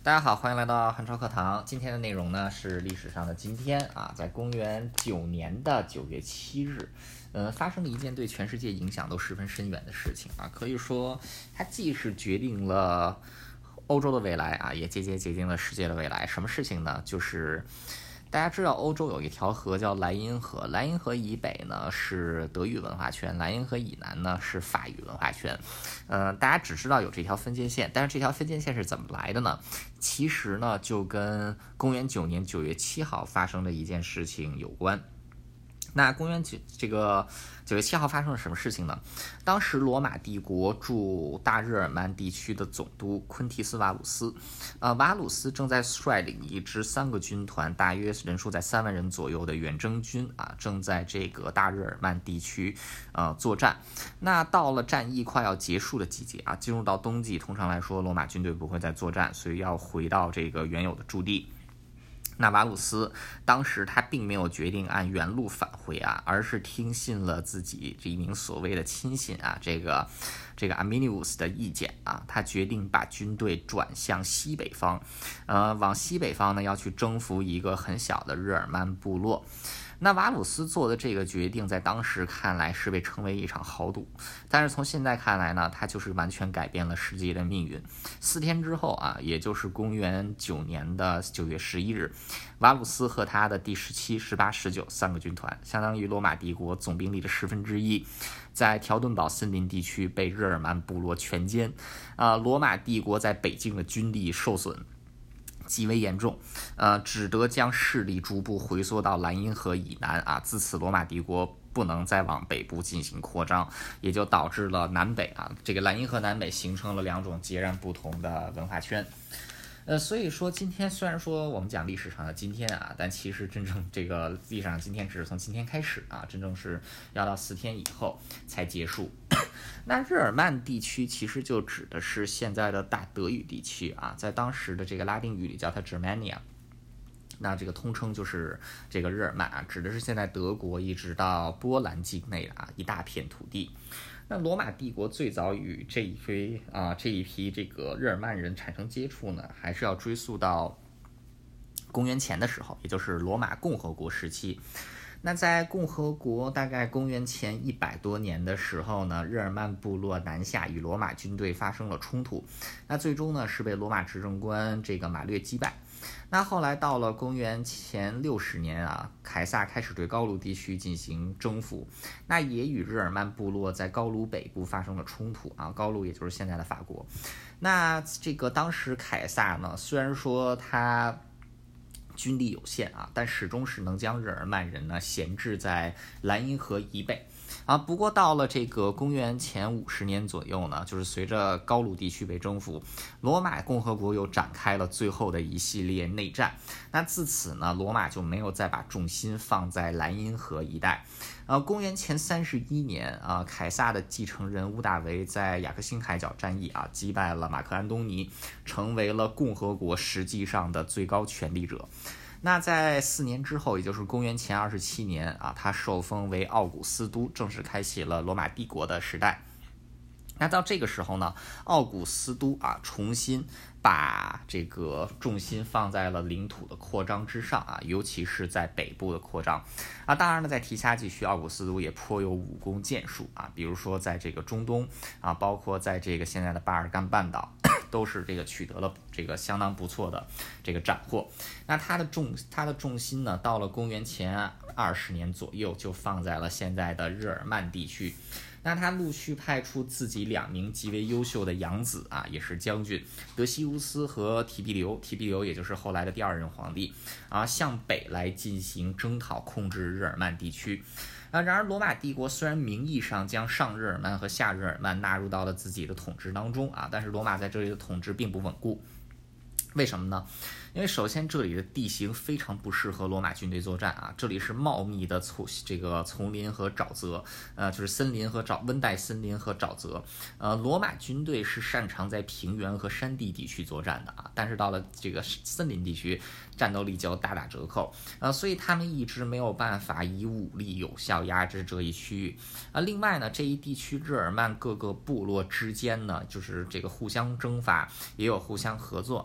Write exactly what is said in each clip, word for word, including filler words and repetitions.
大家好，欢迎来到汉朝课堂。今天的内容呢是历史上的今天啊，在公元九年的九月七日，呃，发生了一件对全世界影响都十分深远的事情啊，可以说它既是决定了欧洲的未来啊，也间接决定了世界的未来。什么事情呢？就是大家知道欧洲有一条河叫莱茵河，莱茵河以北呢是德语文化圈，莱茵河以南呢是法语文化圈。呃，大家只知道有这条分界线，但是这条分界线是怎么来的呢？其实呢就跟公元九年九月七号发生的一件事情有关。那公元九这个九月七号发生了什么事情呢？当时罗马帝国驻大日耳曼地区的总督昆提斯瓦鲁斯，呃，瓦鲁斯正在率领一支三个军团，大约人数在三万人左右的远征军啊，正在这个大日耳曼地区呃作战。那到了战役快要结束的季节啊，进入到冬季，通常来说罗马军队不会再作战，所以要回到这个原有的驻地。那瓦鲁斯当时他并没有决定按原路返回啊，而是听信了自己这一名所谓的亲信啊，这个这个阿米尼乌斯的意见啊，他决定把军队转向西北方，呃，往西北方呢要去征服一个很小的日耳曼部落。那瓦鲁斯做的这个决定，在当时看来是被称为一场豪赌，但是从现在看来呢，它就是完全改变了世界的命运。四天之后啊，也就是公元九年的九月十一日，瓦鲁斯和他的第十七、十八、十九三个军团，相当于罗马帝国总兵力的十分之一，在条顿堡森林地区被日耳曼部落全歼。啊、呃，罗马帝国在北境的军力受损极为严重，呃，只得将势力逐步回缩到莱茵河以南啊。自此，罗马帝国不能再往北部进行扩张，也就导致了南北啊，这个莱茵河南北形成了两种截然不同的文化圈。呃，所以说今天虽然说我们讲历史上的今天啊，但其实真正这个历史上今天只是从今天开始啊，真正是要到四天以后才结束。那日耳曼地区其实就指的是现在的大德语地区啊，在当时的这个拉丁语里叫它 Germania， 那这个通称就是这个日耳曼啊，指的是现在德国一直到波兰境内的啊一大片土地。那罗马帝国最早与这一批啊这一批这个日耳曼人产生接触呢，还是要追溯到公元前的时候，也就是罗马共和国时期。那在共和国大概公元前一百多年的时候呢，日耳曼部落南下与罗马军队发生了冲突，那最终呢是被罗马执政官这个马略击败。那后来到了公元前六十年啊，凯撒开始对高卢地区进行征服，那也与日耳曼部落在高卢北部发生了冲突啊，高卢也就是现在的法国。那这个当时凯撒呢，虽然说他军力有限啊，但始终是能将日耳曼人呢闲置在莱茵河以北啊。不过到了这个公元前五十年左右呢，就是随着高卢地区被征服，罗马共和国又展开了最后的一系列内战。那自此呢，罗马就没有再把重心放在莱茵河一带。呃，公元前三十一年啊，凯撒的继承人屋大维在雅克辛海角战役啊击败了马克安东尼，成为了共和国实际上的最高权力者。那在四年之后，也就是公元前二十七年啊，他受封为奥古斯都，正式开启了罗马帝国的时代。那到这个时候呢，奥古斯都啊重新把这个重心放在了领土的扩张之上啊，尤其是在北部的扩张啊。当然呢，在提辖地区，奥古斯都也颇有武功剑术啊，比如说在这个中东啊，包括在这个现在的巴尔干半岛，都是这个取得了这个相当不错的这个斩获。那它的重它的重心呢，到了公元前二十年左右，就放在了现在的日耳曼地区。那他陆续派出自己两名极为优秀的养子啊，也是将军德西乌斯和提庇留，提庇留也就是后来的第二任皇帝啊，向北来进行征讨控制日耳曼地区。啊，然而罗马帝国虽然名义上将上日耳曼和下日耳曼纳入到了自己的统治当中啊，但是罗马在这里的统治并不稳固。为什么呢？因为首先这里的地形非常不适合罗马军队作战啊，这里是茂密的丛这个丛林和沼泽，呃，就是森林和沼温带森林和沼泽。呃，罗马军队是擅长在平原和山地地区作战的啊，但是到了这个森林地区，战斗力就大打折扣。呃，所以他们一直没有办法以武力有效压制这一区域。啊，另外呢，这一地区日耳曼各个部落之间呢，就是这个互相征伐，也有互相合作啊。这一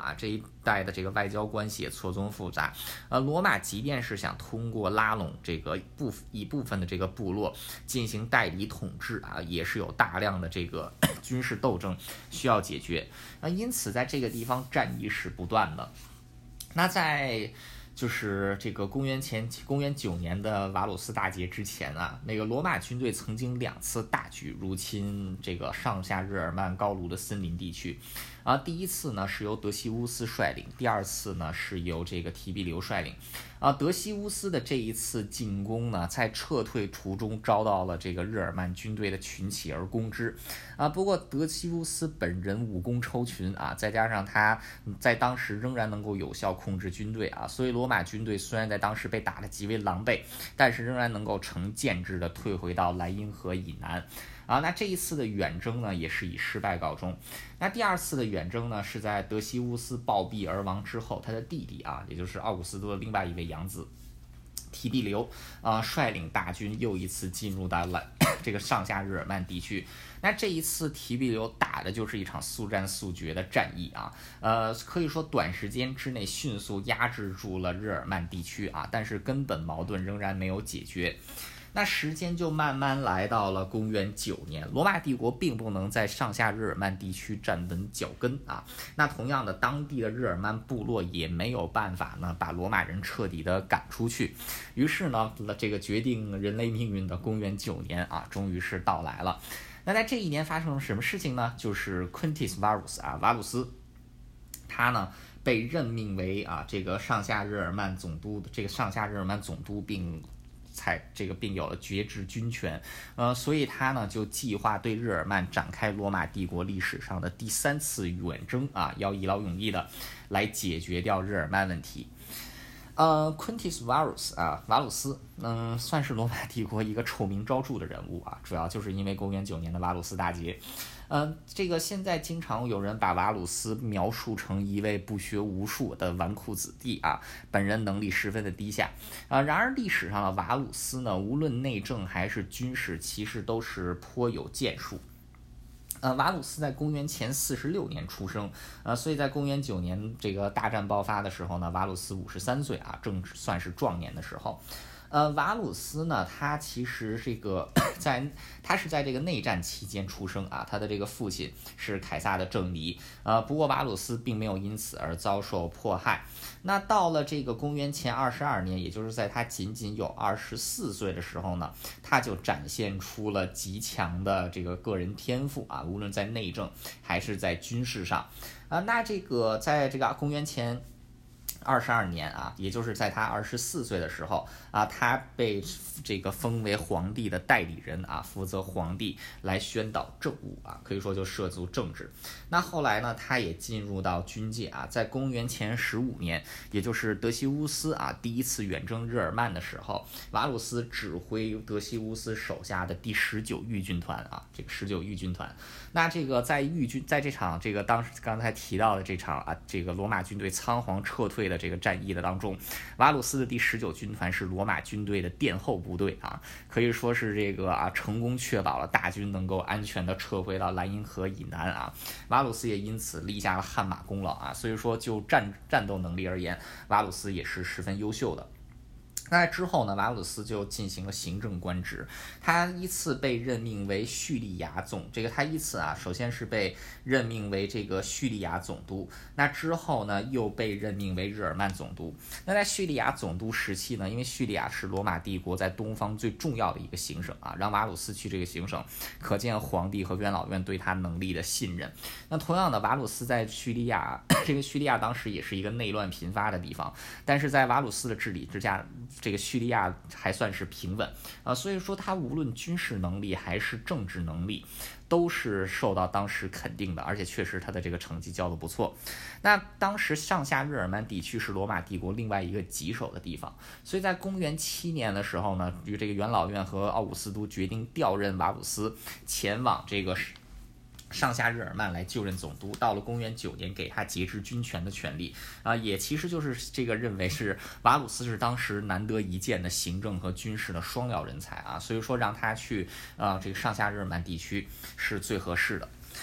一带的这个外交关系也错综复杂。呃，罗马即便是想通过拉拢这个部一部分的这个部落进行代理统治啊，也是有大量的这个军事斗争需要解决。那因此在这个地方战役是不断的。那在就是这个公元前公元九年的瓦鲁斯大捷之前啊，那个罗马军队曾经两次大举入侵这个上下日耳曼高卢的森林地区。啊，第一次呢是由德西乌斯率领，第二次呢是由这个提庇留率领。啊，德西乌斯的这一次进攻呢，在撤退途中遭到了这个日耳曼军队的群起而攻之。啊，不过德西乌斯本人武功超群啊，再加上他在当时仍然能够有效控制军队啊，所以罗马军队虽然在当时被打得极为狼狈，但是仍然能够成建制的退回到莱茵河以南。啊，那这一次的远征呢，也是以失败告终。那第二次的远征呢，是在德西乌斯暴毙而亡之后，他的弟弟啊，也就是奥古斯都的另外一位养子提庇留啊、呃，率领大军又一次进入到了这个上下日耳曼地区。那这一次提庇留打的就是一场速战速决的战役啊，呃，可以说短时间之内迅速压制住了日耳曼地区啊，但是根本矛盾仍然没有解决。那时间就慢慢来到了公元九年，罗马帝国并不能在上下日耳曼地区站稳脚跟啊。那同样的，当地的日耳曼部落也没有办法呢把罗马人彻底的赶出去。于是呢，这个决定人类命运的公元九年啊，终于是到来了。那在这一年发生了什么事情呢？就是 Quintus Varus 啊，瓦鲁斯，他呢被任命为啊这个上下日耳曼总督的这个上下日耳曼总督，并才这个并有了爵制军权，呃，所以他呢就计划对日耳曼展开罗马帝国历史上的第三次远征啊，要一劳永逸的来解决掉日耳曼问题。呃 ，Quintus Varus 啊，瓦鲁斯，嗯，算是罗马帝国一个臭名昭著的人物啊，主要就是因为公元九年的瓦鲁斯大捷。呃，这个现在经常有人把瓦鲁斯描述成一位不学无术的纨绔子弟啊，本人能力十分的低下啊。然而历史上的瓦鲁斯呢，无论内政还是军事，其实都是颇有建树。呃，瓦鲁斯在公元前四十六年出生，呃，所以在公元九年这个大战爆发的时候呢，瓦鲁斯五十三岁啊，正算是壮年的时候。呃，瓦鲁斯呢，他其实这个在他是在这个内战期间出生啊，他的这个父亲是凯撒的政敌，呃，不过瓦鲁斯并没有因此而遭受迫害。那到了这个公元前二十二年，也就是在他仅仅有二十四岁的时候呢，他就展现出了极强的这个个人天赋啊，无论在内政还是在军事上啊。那这个在这个公元前二十二年啊，也就是在他二十四岁的时候啊，他被这个封为皇帝的代理人啊，负责皇帝来宣导政务啊，可以说就涉足政治。那后来呢，他也进入到军界啊，在公元前十五年，也就是德西乌斯啊第一次远征日耳曼的时候，瓦鲁斯指挥德西乌斯手下的第十九御军团啊，这个十九御军团。那这个在御军在这场这个当时刚才提到的这场啊，这个罗马军队仓皇撤退的这个战役的当中，瓦鲁斯的第十九军团是罗马军队的殿后部队啊，可以说是这个啊成功确保了大军能够安全的撤回到莱茵河以南啊。瓦鲁斯也因此立下了汗马功劳啊，所以说就战战斗能力而言，瓦鲁斯也是十分优秀的。那之后呢，瓦鲁斯就进行了行政官职，他依次被任命为叙利亚总，这个他依次啊，首先是被任命为这个叙利亚总督，那之后呢，又被任命为日耳曼总督。那在叙利亚总督时期呢，因为叙利亚是罗马帝国在东方最重要的一个行省啊，让瓦鲁斯去这个行省，可见皇帝和元老院对他能力的信任。那同样的，瓦鲁斯在叙利亚，这个叙利亚当时也是一个内乱频发的地方，但是在瓦鲁斯的治理之下，这个叙利亚还算是平稳啊，所以说他无论军事能力还是政治能力都是受到当时肯定的，而且确实他的这个成绩交得不错。那当时上下日耳曼地区是罗马帝国另外一个棘手的地方，所以在公元七年的时候呢，与这个元老院和奥古斯都决定调任瓦鲁斯前往这个上下日耳曼来就任总督。到了公元九年，给他节制军权的权利啊，也其实就是这个认为是瓦鲁斯是当时难得一见的行政和军事的双料人才啊，所以说让他去啊这个上下日耳曼地区是最合适的。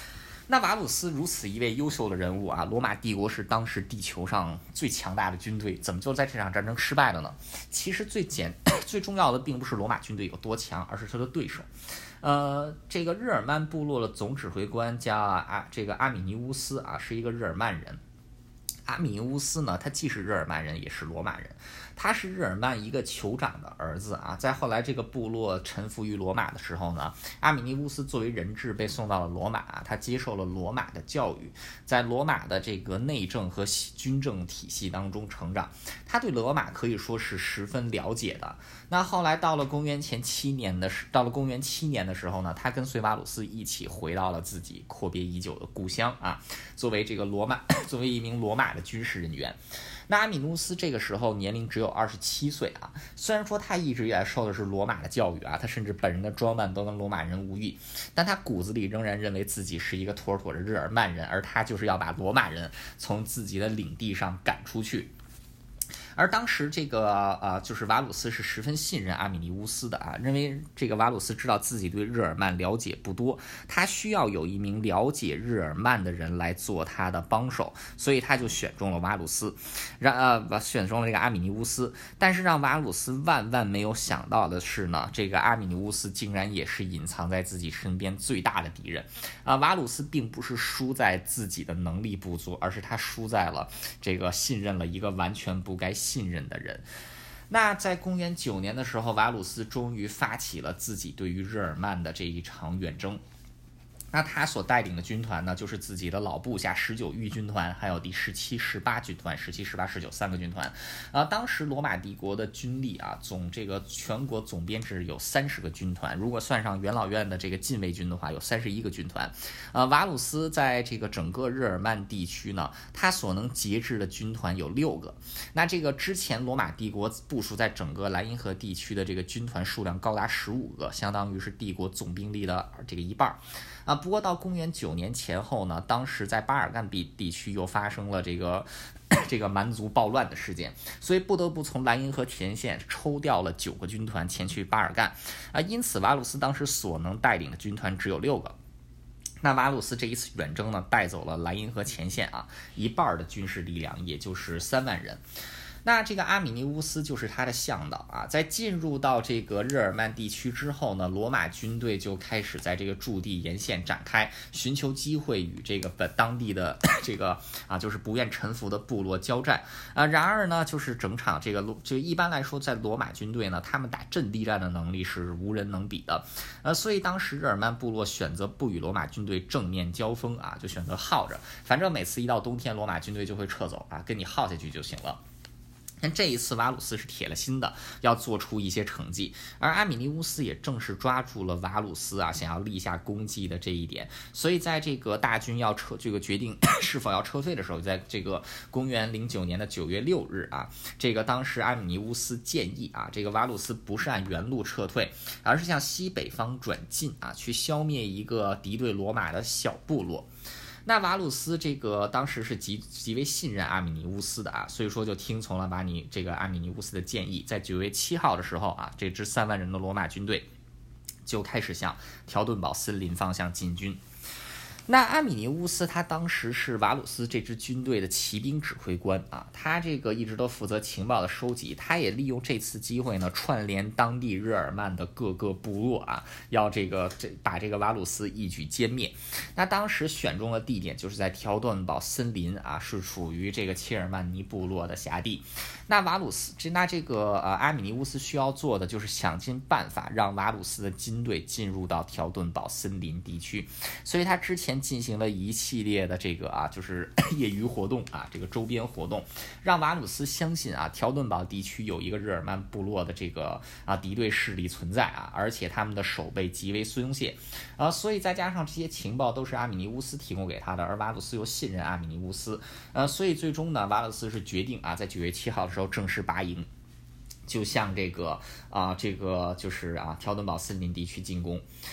那瓦鲁斯如此一位优秀的人物啊，罗马帝国是当时地球上最强大的军队，怎么就在这场战争失败了呢？其实最简最重要的并不是罗马军队有多强，而是他的对手。呃，这个日耳曼部落的总指挥官叫啊，这个阿米尼乌斯啊，是一个日耳曼人。阿米尼乌斯呢，他既是日耳曼人，也是罗马人。他是日耳曼一个酋长的儿子啊。在后来这个部落臣服于罗马的时候呢，阿米尼乌斯作为人质被送到了罗马，他接受了罗马的教育，在罗马的这个内政和军政体系当中成长。他对罗马可以说是十分了解的。那后来到了公元前七年的时，到了公元七年的时候呢，他跟随瓦鲁斯一起回到了自己阔别已久的故乡啊，作为这个罗马，作为一名罗马的军事人员。那阿米努斯这个时候年龄只有二十七岁啊，虽然说他一直以来受的是罗马的教育啊，他甚至本人的装扮都跟罗马人无异，但他骨子里仍然认为自己是一个妥妥的日耳曼人，而他就是要把罗马人从自己的领地上赶出去。而当时这个呃，就是瓦鲁斯是十分信任阿米尼乌斯的啊，认为这个瓦鲁斯知道自己对日耳曼了解不多，他需要有一名了解日耳曼的人来做他的帮手，所以他就选中了瓦鲁斯，让呃选中了这个阿米尼乌斯。但是让瓦鲁斯万万没有想到的是呢，这个阿米尼乌斯竟然也是隐藏在自己身边最大的敌人啊！瓦鲁斯并不是输在自己的能力不足，而是他输在了这个信任了一个完全不该信任的人。那在公元九年的时候，瓦鲁斯终于发起了自己对于日耳曼的这一场远征。那他所带领的军团呢，就是自己的老部下十九御军团，还有第十七、十八军团，十七、十八、十九三个军团。呃，当时罗马帝国的军力啊，总这个全国总编制有三十个军团，如果算上元老院的这个禁卫军的话，有三十一个军团。呃，瓦鲁斯在这个整个日耳曼地区呢，他所能节制的军团有六个。那这个之前罗马帝国部署在整个莱茵河地区的这个军团数量高达十五个，相当于是帝国总兵力的这个一半啊。不过到公元九年前后呢，当时在巴尔干地地区又发生了这个这个蛮族暴乱的事件，所以不得不从莱茵河前线抽调了九个军团前去巴尔干啊。因此瓦鲁斯当时所能带领的军团只有六个。那瓦鲁斯这一次远征呢，带走了莱茵河前线啊一半的军事力量，也就是三万人。那这个阿米尼乌斯就是他的向导啊，在进入到这个日耳曼地区之后呢，罗马军队就开始在这个驻地沿线展开，寻求机会与这个本当地的这个啊，就是不愿臣服的部落交战啊。然而呢，就是整场这个就一般来说，在罗马军队呢，他们打阵地战的能力是无人能比的，呃，所以当时日耳曼部落选择不与罗马军队正面交锋啊，就选择耗着，反正每次一到冬天，罗马军队就会撤走啊，跟你耗下去就行了。但这一次瓦鲁斯是铁了心的要做出一些成绩，而阿米尼乌斯也正是抓住了瓦鲁斯啊想要立下功绩的这一点，所以在这个大军要撤这个决定是否要撤退的时候，在这个公元零九年的九月六日啊，这个当时阿米尼乌斯建议啊，这个瓦鲁斯不是按原路撤退，而是向西北方转进啊，去消灭一个敌对罗马的小部落。那瓦鲁斯这个当时是极极为信任阿米尼乌斯的啊，所以说就听从了瓦尼这个阿米尼乌斯的建议，在九月七号的时候啊，这支三万人的罗马军队就开始向条顿堡森林方向进军。那阿米尼乌斯他当时是瓦鲁斯这支军队的骑兵指挥官啊，他这个一直都负责情报的收集，他也利用这次机会呢，串联当地日耳曼的各个部落啊，要这个这把这个瓦鲁斯一举歼灭。那当时选中的地点就是在条顿堡森林啊，是处于这个切尔曼尼部落的辖地。那瓦鲁斯这那这个呃阿米尼乌斯需要做的就是想尽办法让瓦鲁斯的军队进入到条顿堡森林地区，所以他之前进行了一系列的这个啊，就是业余活动啊，这个周边活动，让瓦鲁斯相信啊，条顿堡地区有一个日耳曼部落的这个啊敌对势力存在啊，而且他们的守备极为松懈啊，所以再加上这些情报都是阿米尼乌斯提供给他的，而瓦鲁斯又信任阿米尼乌斯，呃，所以最终呢，瓦鲁斯是决定啊，在九月七号的时候正式拔营，就向这个啊这个就是啊条顿堡森林地区进攻。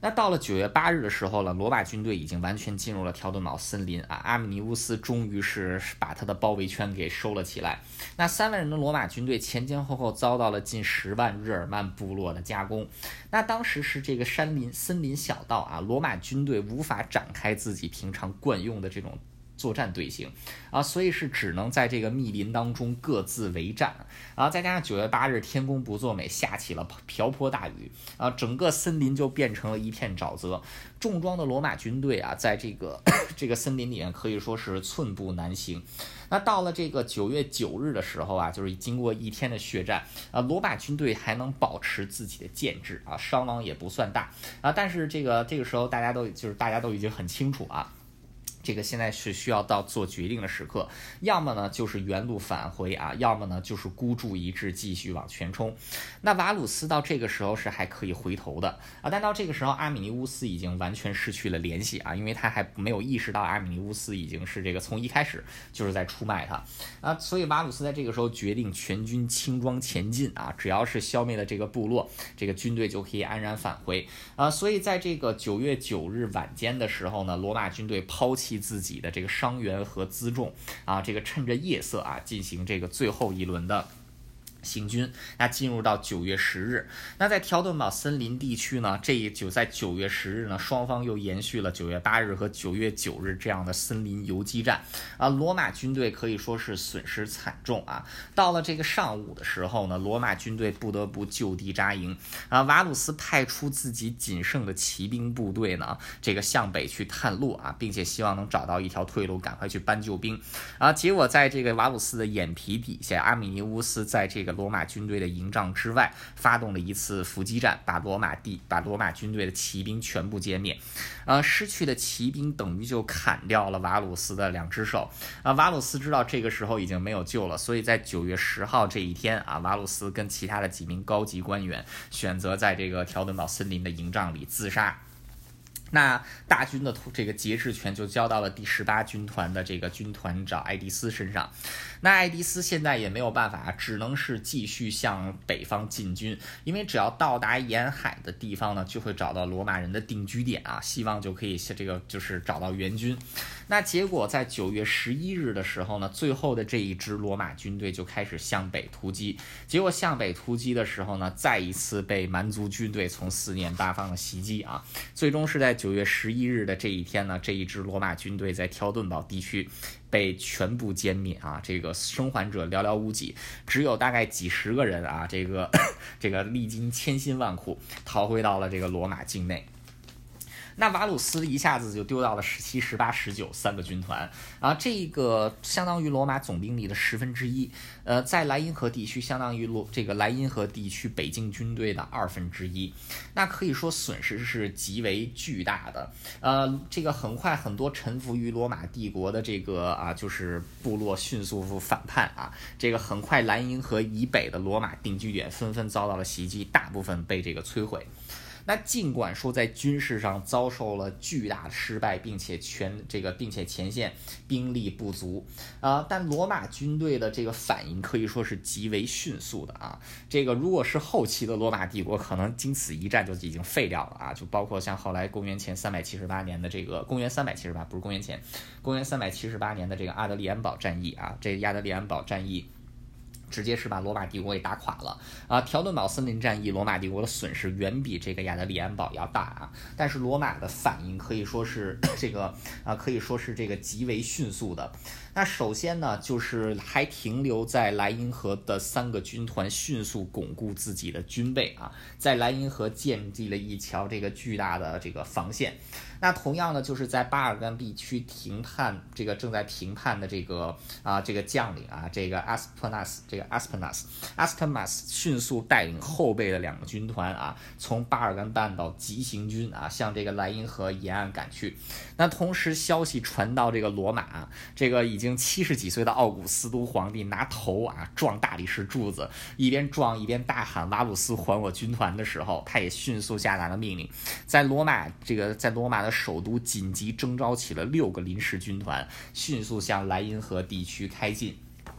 那到了九月八日的时候呢，罗马军队已经完全进入了条顿堡森林啊，阿米尼乌斯终于是把他的包围圈给收了起来。那三万人的罗马军队前前后后遭到了近十万日耳曼部落的夹攻。那当时是这个山林森林小道啊，罗马军队无法展开自己平常惯用的这种作战队形啊，所以是只能在这个密林当中各自为战啊。再加上九月八日天公不作美，下起了瓢泼大雨啊，整个森林就变成了一片沼泽。重装的罗马军队啊，在这个这个森林里面可以说是寸步难行。那到了这个九月九日的时候啊，就是经过一天的血战啊，罗马军队还能保持自己的建制啊，伤亡也不算大啊。但是这个这个时候大家都就是大家都已经很清楚啊。这个现在是需要到做决定的时刻，要么呢就是原路返回啊，要么呢就是孤注一掷继续往前冲。那瓦鲁斯到这个时候是还可以回头的啊，但到这个时候阿米尼乌斯已经完全失去了联系啊，因为他还没有意识到阿米尼乌斯已经是这个从一开始就是在出卖他啊，所以瓦鲁斯在这个时候决定全军轻装前进啊，只要是消灭了这个部落，这个军队就可以安然返回啊。所以在这个九月九日晚间的时候呢，罗马军队抛弃自己的这个伤员和辎重啊，这个趁着夜色啊进行这个最后一轮的行军。那进入到九月十日，那在条顿堡森林地区呢，这就在九月十日呢，双方又延续了九月八日和九月九日这样的森林游击战啊。罗马军队可以说是损失惨重啊。到了这个上午的时候呢，罗马军队不得不就地扎营啊。瓦鲁斯派出自己仅剩的骑兵部队呢，这个向北去探路啊，并且希望能找到一条退路，赶快去搬救兵啊。结果在这个瓦鲁斯的眼皮底下，阿米尼乌斯在这个罗马军队的营帐之外发动了一次伏击战，把罗马地把罗马军队的骑兵全部歼灭。呃，失去的骑兵等于就砍掉了瓦鲁斯的两只手啊。瓦鲁斯知道这个时候已经没有救了，所以在九月十号这一天啊，瓦鲁斯跟其他的几名高级官员选择在这个条顿堡森林的营帐里自杀。那大军的这个节制权就交到了第十八军团的这个军团长艾迪斯身上。那艾迪斯现在也没有办法，只能是继续向北方进军，因为只要到达沿海的地方呢，就会找到罗马人的定居点啊，希望就可以这个就是找到援军。那结果在九月十一日的时候呢，最后的这一支罗马军队就开始向北突击。结果向北突击的时候呢，再一次被蛮族军队从四面八方的袭击啊，最终是在九月十一日的这一天呢，这一支罗马军队在条顿堡地区被全部歼灭啊，这个生还者寥寥无几，只有大概几十个人啊，这个这个历经千辛万苦逃回到了这个罗马境内。那瓦鲁斯一下子就丢到了十七、十八、十九三个军团啊，这个相当于罗马总兵力的十分之一。呃，在莱茵河地区相当于罗这个莱茵河地区北境军队的二分之一。那可以说损失是极为巨大的。呃，这个很快很多臣服于罗马帝国的这个啊，就是部落迅速反叛啊，这个很快莱茵河以北的罗马定居点纷纷遭到了袭击，大部分被这个摧毁。那尽管说在军事上遭受了巨大的失败，并且全这个并且前线兵力不足啊、呃，但罗马军队的这个反应可以说是极为迅速的啊。这个如果是后期的罗马帝国，可能经此一战就已经废掉了啊。就包括像后来公元前三百七十八年的这个公元三百七十八不是公元前公元三百七十八年的这个阿德里安堡战役啊，这个亚德里安堡战役。直接是把罗马帝国给打垮了啊！条顿堡森林战役，罗马帝国的损失远比这个亚德里安堡要大啊！但是罗马的反应可以说是这个啊，可以说是这个极为迅速的。那首先呢，就是还停留在莱茵河的三个军团迅速巩固自己的军备啊，在莱茵河建立了一条这个巨大的这个防线。那同样呢，就是在巴尔干地区停判这个正在评判的这个啊这个将领啊，这个阿斯普纳斯这个阿斯普纳斯阿斯特马斯迅速带领后备的两个军团啊，从巴尔干半岛急行军啊，向这个莱茵河沿岸赶去。那同时消息传到这个罗马，这个已经七十几岁的奥古斯都皇帝拿头啊撞大理石柱子，一边撞一边大喊瓦鲁斯还我军团的时候，他也迅速下达了命令，在罗马这个在罗马的首都紧急征召起了六个临时军团，迅速向莱茵河地区开进。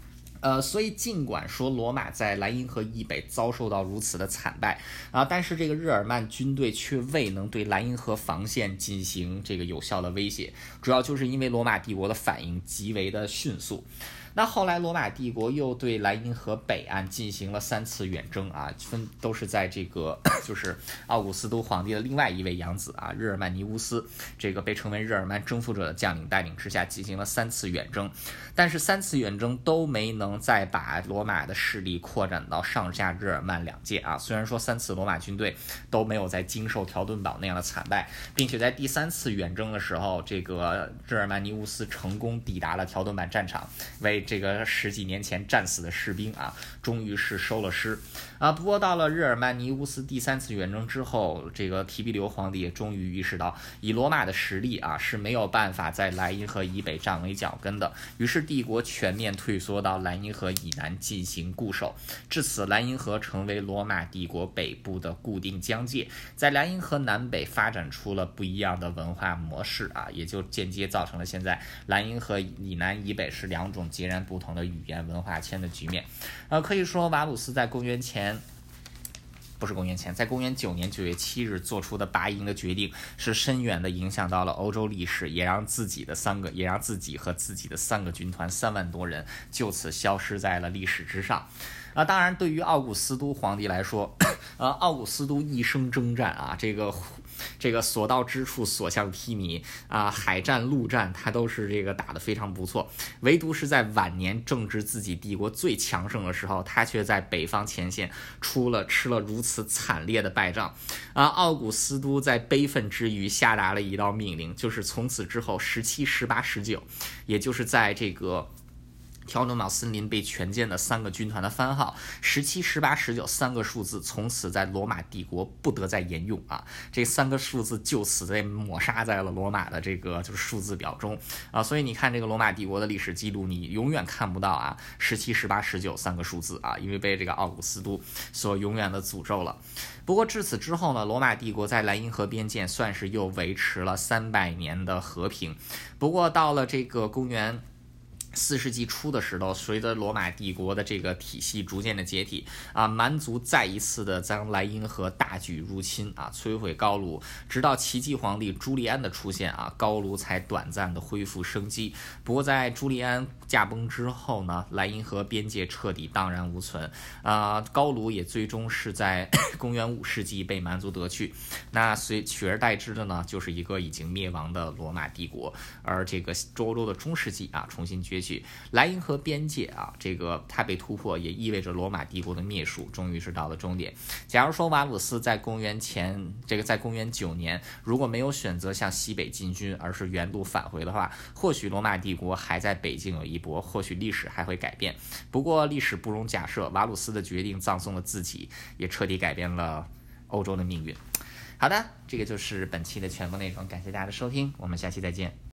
呃，所以尽管说罗马在莱茵河以北遭受到如此的惨败啊，但是这个日耳曼军队却未能对莱茵河防线进行这个有效的威胁，主要就是因为罗马帝国的反应极为的迅速。那后来罗马帝国又对莱茵河北岸进行了三次远征啊，分都是在这个就是奥古斯都皇帝的另外一位养子啊日耳曼尼乌斯，这个被称为日耳曼征服者的将领带领之下进行了三次远征，但是三次远征都没能再把罗马的势力扩展到上下日耳曼两界啊。虽然说三次罗马军队都没有在经受条顿堡那样的惨败，并且在第三次远征的时候，这个日耳曼尼乌斯成功抵达了条顿堡战场，为这个十几年前战死的士兵啊，终于是收了尸啊。不过到了日耳曼尼乌斯第三次远征之后，这个提比留皇帝也终于意识到，以罗马的实力啊是没有办法在莱茵河以北站稳脚跟的，于是帝国全面退缩到莱茵河以南进行固守。至此，莱茵河成为罗马帝国北部的固定疆界，在莱茵河南北发展出了不一样的文化模式啊，也就间接造成了现在莱茵河以南以北是两种截然不同的语言文化圈的局面。呃，可以说瓦鲁斯在公元前不是公元前，在公元九年九月七日做出的拔营的决定，是深远的影响到了欧洲历史，也让自己的三个，也让自己和自己的三个军团三万多人就此消失在了历史之上。啊，当然，对于奥古斯都皇帝来说，呃，奥古斯都一生征战啊，这个这个所到之处所向披靡啊，海战、陆战，他都是这个打得非常不错。唯独是在晚年正值自己帝国最强盛的时候，他却在北方前线出了吃了如此惨烈的败仗啊。奥古斯都在悲愤之余下达了一道命令，就是从此之后十七、十八、十九，也就是在这个条顿堡森林被全歼的三个军团的番号十七、十八、十九三个数字从此在罗马帝国不得再沿用啊，这三个数字就此被抹杀在了罗马的这个就是数字表中啊。所以你看这个罗马帝国的历史记录，你永远看不到啊十七、十八、十九三个数字啊，因为被这个奥古斯都所永远的诅咒了。不过至此之后呢，罗马帝国在莱茵河边界算是又维持了三百年的和平。不过到了这个公元四世纪初的时候，随着罗马帝国的这个体系逐渐的解体啊，蛮族再一次的将莱茵河大举入侵啊，摧毁高卢，直到奇迹皇帝朱利安的出现啊，高卢才短暂的恢复生机。不过在朱利安驾崩之后呢，莱茵河边界彻底荡然无存啊，高卢也最终是在公元五世纪被蛮族得去。那随取而代之的呢，就是一个已经灭亡的罗马帝国，而这个欧洲的中世纪啊，重新崛起。莱茵河边界啊，这个它被突破，也意味着罗马帝国的灭蜀终于是到了终点。假如说瓦鲁斯在公元前这个在公元九年如果没有选择向西北进军，而是原路返回的话，或许罗马帝国还在北境有一搏，或许历史还会改变。不过历史不容假设，瓦鲁斯的决定葬送了自己，也彻底改变了欧洲的命运。好的，这个就是本期的全部内容，感谢大家的收听，我们下期再见。